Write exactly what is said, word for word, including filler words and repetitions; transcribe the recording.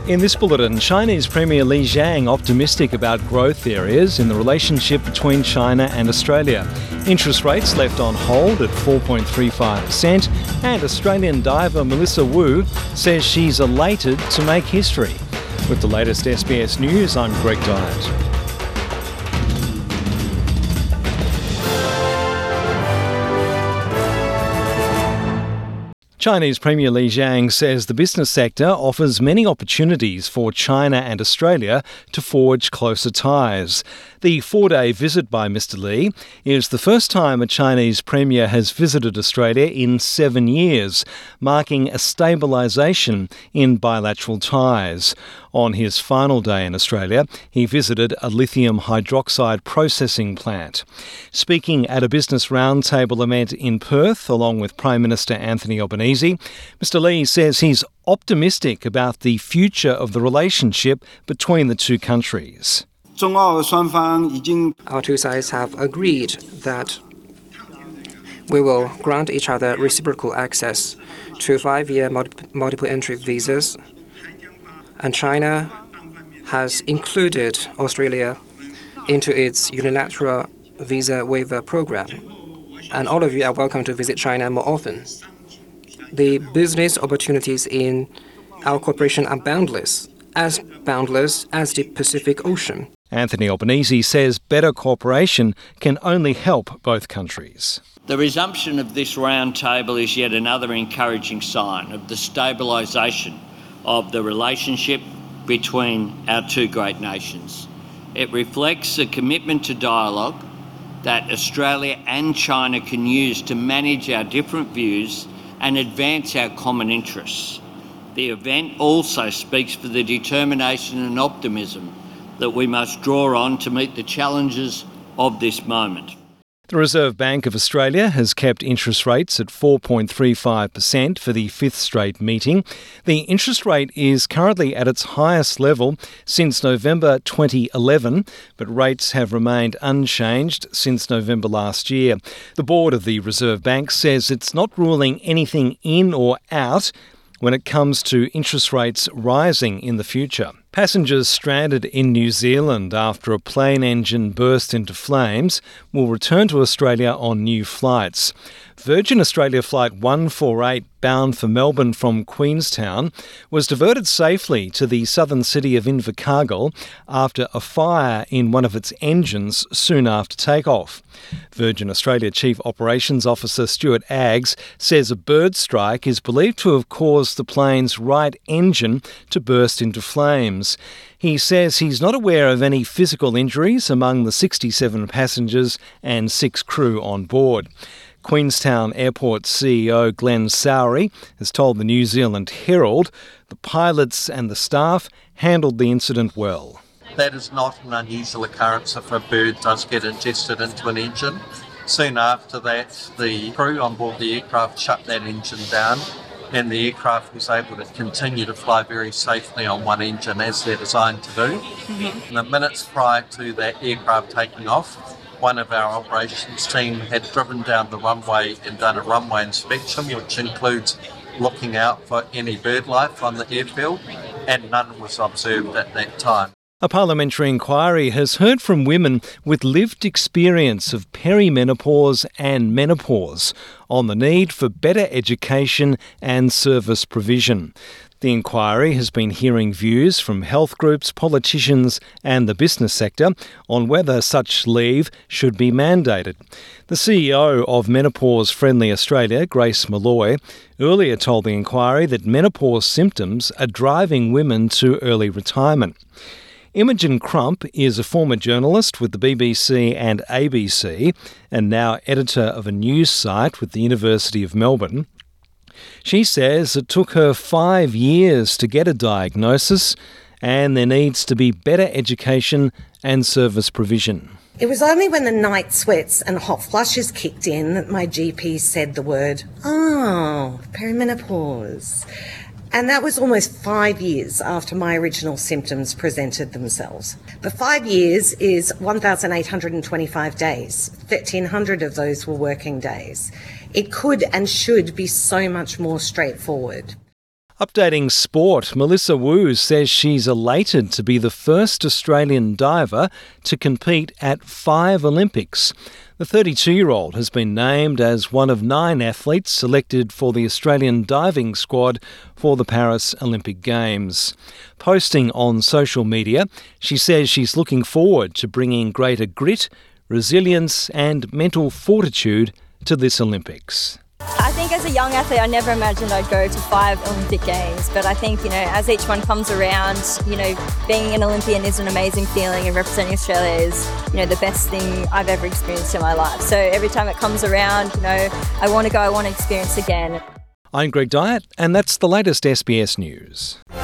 In this bulletin, Chinese Premier Li Qiang optimistic about growth areas in the relationship between China and Australia. Interest rates left on hold at four point three five percent, and Australian diver Melissa Wu says she's elated to make history. With the latest S B S News, I'm Greg Dyett. Chinese Premier Li Qiang says the business sector offers many opportunities for China and Australia to forge closer ties. The four-day visit by Mister Li is the first time a Chinese premier has visited Australia in seven years, marking a stabilisation in bilateral ties. On his final day in Australia, he visited a lithium hydroxide processing plant. Speaking at a business roundtable event in Perth, along with Prime Minister Anthony Albanese, Mister Li says he's optimistic about the future of the relationship between the two countries. Our two sides have agreed that we will grant each other reciprocal access to five-year multi- multiple entry visas, and China has included Australia into its unilateral visa waiver program. And all of you are welcome to visit China more often. The business opportunities in our cooperation are boundless, as boundless as the Pacific Ocean. Anthony Albanese says better cooperation can only help both countries. The resumption of this roundtable is yet another encouraging sign of the stabilisation of the relationship between our two great nations. It reflects a commitment to dialogue that Australia and China can use to manage our different views and advance our common interests. The event also speaks for the determination and optimism that we must draw on to meet the challenges of this moment. The Reserve Bank of Australia has kept interest rates at four point three five percent for the fifth straight meeting. The interest rate is currently at its highest level since November twenty eleven, but rates have remained unchanged since November last year. The board of the Reserve Bank says it's not ruling anything in or out when it comes to interest rates rising in the future. Passengers stranded in New Zealand after a plane engine burst into flames will return to Australia on new flights. Virgin Australia Flight one forty-eight, bound for Melbourne from Queenstown, was diverted safely to the southern city of Invercargill after a fire in one of its engines soon after takeoff. Virgin Australia Chief Operations Officer Stuart Aggs says a bird strike is believed to have caused the plane's right engine to burst into flames. He says he's not aware of any physical injuries among the sixty-seven passengers and six crew on board. Queenstown Airport C E O Glenn Sowry has told the New Zealand Herald the pilots and the staff handled the incident well. That is not an unusual occurrence if a bird does get ingested into an engine. Soon after that, the crew on board the aircraft shut that engine down, and the aircraft was able to continue to fly very safely on one engine as they're designed to do. Mm-hmm. In the minutes prior to that aircraft taking off, one of our operations team had driven down the runway and done a runway inspection, which includes looking out for any bird life on the airfield, and none was observed at that time. A parliamentary inquiry has heard from women with lived experience of perimenopause and menopause on the need for better education and service provision. The inquiry has been hearing views from health groups, politicians and the business sector on whether such leave should be mandated. The C E O of Menopause Friendly Australia, Grace Malloy, earlier told the inquiry that menopause symptoms are driving women to early retirement. Imogen Crump is a former journalist with the B B C and A B C and now editor of a news site with the University of Melbourne. She says it took her five years to get a diagnosis and there needs to be better education and service provision. It was only when the night sweats and hot flushes kicked in that my G P said the word, oh, perimenopause. And that was almost five years after my original symptoms presented themselves. But five years is one thousand eight hundred twenty-five days. thirteen hundred of those were working days. It could and should be so much more straightforward. Updating sport, Melissa Wu says she's elated to be the first Australian diver to compete at five Olympics. The thirty-two-year-old has been named as one of nine athletes selected for the Australian diving squad for the Paris Olympic Games. Posting on social media, she says she's looking forward to bringing greater grit, resilience and mental fortitude to this Olympics. I think as a young athlete, I never imagined I'd go to five Olympic Games. But I think, you know, as each one comes around, you know, being an Olympian is an amazing feeling, and representing Australia is, you know, the best thing I've ever experienced in my life. So every time it comes around, you know, I want to go, I want to experience again. I'm Greg Dyett, and that's the latest S B S News.